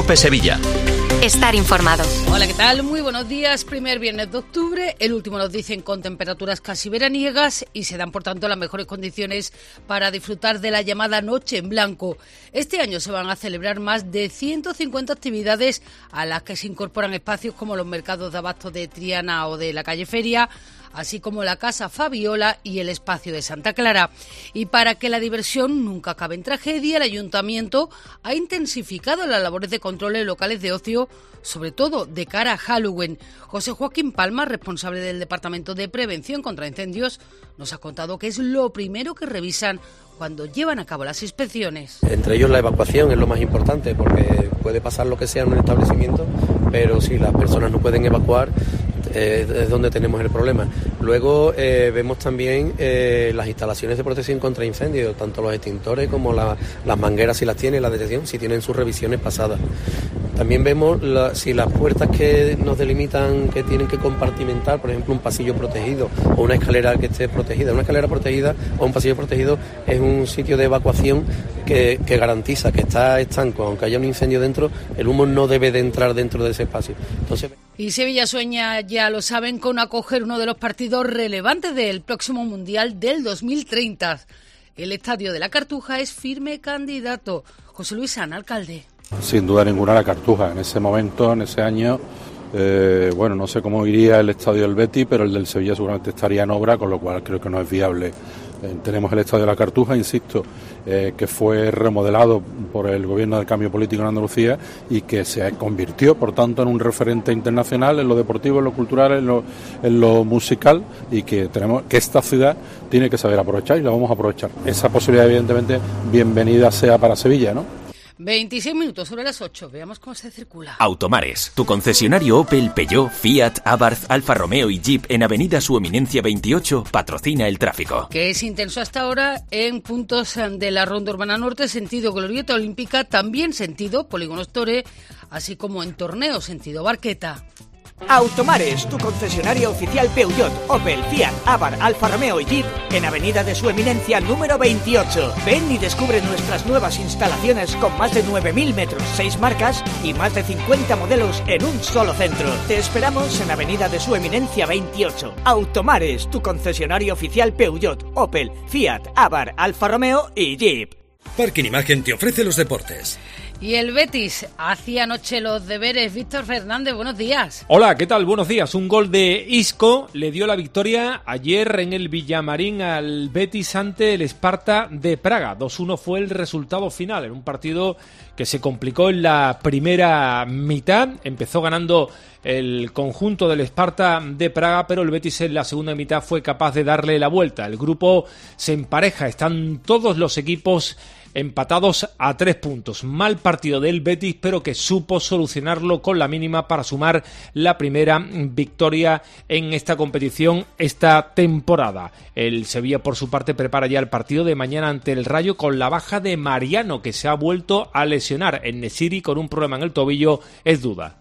COPE Sevilla. Estar informado. Hola, ¿qué tal? Muy buenos días. Primer viernes de octubre, el último nos dicen con temperaturas casi veraniegas y se dan, por tanto, las mejores condiciones para disfrutar de la llamada Noche en Blanco. Este año se van a celebrar más de 150 actividades a las que se incorporan espacios como los mercados de abastos de Triana o de la calle Feria, así como la Casa Fabiola y el espacio de Santa Clara. Y para que la diversión nunca acabe en tragedia, el Ayuntamiento ha intensificado las labores de control en locales de ocio, sobre todo de cara a Halloween. José Joaquín Palma, responsable del Departamento de Prevención contra Incendios, nos ha contado que es lo primero que revisan cuando llevan a cabo las inspecciones. Entre ellos la evacuación es lo más importante, porque puede pasar lo que sea en un establecimiento, pero si las personas no pueden evacuar, es donde tenemos el problema. Luego vemos también las instalaciones de protección contra incendios, tanto los extintores como las mangueras, si las tiene, la detección, si tienen sus revisiones pasadas. También vemos si las puertas que nos delimitan que tienen que compartimentar, por ejemplo, un pasillo protegido o una escalera que esté protegida. Una escalera protegida o un pasillo protegido es un sitio de evacuación que garantiza que está estanco. Aunque haya un incendio dentro, el humo no debe de entrar dentro de ese espacio. Entonces... Y Sevilla sueña, ya lo saben, con acoger uno de los partidos relevantes del próximo Mundial del 2030. El Estadio de la Cartuja es firme candidato. José Luis Ana, alcalde. Sin duda ninguna la Cartuja. En ese momento, en ese año, no sé cómo iría el estadio del Betis, pero el del Sevilla seguramente estaría en obra, con lo cual creo que no es viable. Tenemos el estadio de la Cartuja, insisto, que fue remodelado por el gobierno del cambio político en Andalucía y que se convirtió, por tanto, en un referente internacional en lo deportivo, en lo cultural, en lo musical, y que esta ciudad tiene que saber aprovechar y la vamos a aprovechar. Esa posibilidad, evidentemente, bienvenida sea para Sevilla, ¿no? 26 minutos sobre las 8. Veamos cómo se circula. Automares, tu concesionario Opel, Peugeot, Fiat, Abarth, Alfa Romeo y Jeep en Avenida Su Eminencia 28 patrocina el tráfico. Que es intenso hasta ahora en puntos de la Ronda Urbana Norte, sentido Glorieta Olímpica, también sentido Polígono Store, así como en Torneo, sentido Barqueta. Automares, tu concesionario oficial Peugeot, Opel, Fiat, Abarth, Alfa Romeo y Jeep en Avenida de Su Eminencia número 28. Ven y descubre nuestras nuevas instalaciones con más de 9.000 metros, 6 marcas y más de 50 modelos en un solo centro. Te esperamos en Avenida de Su Eminencia 28. Automares, tu concesionario oficial Peugeot, Opel, Fiat, Abarth, Alfa Romeo y Jeep. Parking Imagen te ofrece los deportes. Y el Betis hacía anoche los deberes. Víctor Fernández, buenos días. Hola, ¿qué tal? Buenos días. Un gol de Isco le dio la victoria ayer en el Villamarín al Betis ante el Sparta de Praga. 2-1 fue el resultado final en un partido que se complicó en la primera mitad. Empezó ganando el conjunto del Sparta de Praga, pero el Betis en la segunda mitad fue capaz de darle la vuelta. El grupo se empareja, están todos los equipos empatados a 3 puntos. Mal partido del Betis, pero que supo solucionarlo con la mínima para sumar la primera victoria en esta competición esta temporada. El Sevilla, por su parte, prepara ya el partido de mañana ante el Rayo con la baja de Mariano, que se ha vuelto a lesionar. En Nesiri, con un problema en el tobillo, es duda.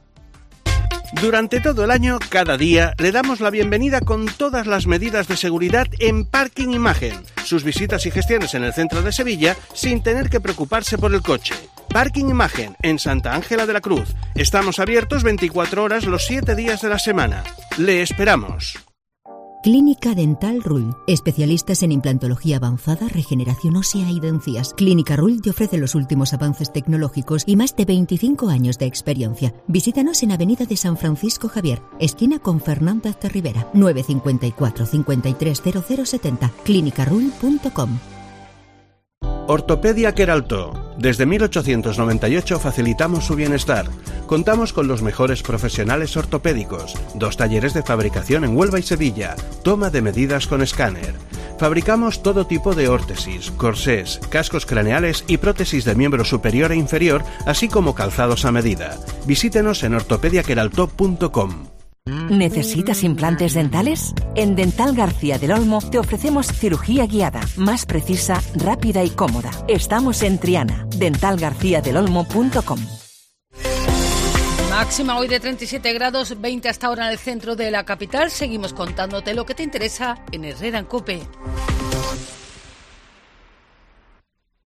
Durante todo el año, cada día, le damos la bienvenida con todas las medidas de seguridad en Parking Imagen. Sus visitas y gestiones en el centro de Sevilla sin tener que preocuparse por el coche. Parking Imagen, en Santa Ángela de la Cruz. Estamos abiertos 24 horas los 7 días de la semana. Le esperamos. Clínica Dental Rull. Especialistas en implantología avanzada, regeneración ósea y dentías. Clínica Rull te ofrece los últimos avances tecnológicos y más de 25 años de experiencia. Visítanos en Avenida de San Francisco Javier, esquina con Fernández de Rivera. 954 530070. clinicarull.com. Ortopedia Queraltó. Desde 1898 facilitamos su bienestar. Contamos con los mejores profesionales ortopédicos, 2 talleres de fabricación en Huelva y Sevilla, toma de medidas con escáner. Fabricamos todo tipo de órtesis, corsés, cascos craneales y prótesis de miembro superior e inferior, así como calzados a medida. Visítenos en ortopediaqueraltó.com. ¿Necesitas implantes dentales? En Dental García del Olmo te ofrecemos cirugía guiada, más precisa, rápida y cómoda. Estamos en Triana. dentalgarciadelolmo.com. Máxima hoy de 37 grados, 20 hasta ahora en el centro de la capital. Seguimos contándote lo que te interesa en Herrera en COPE.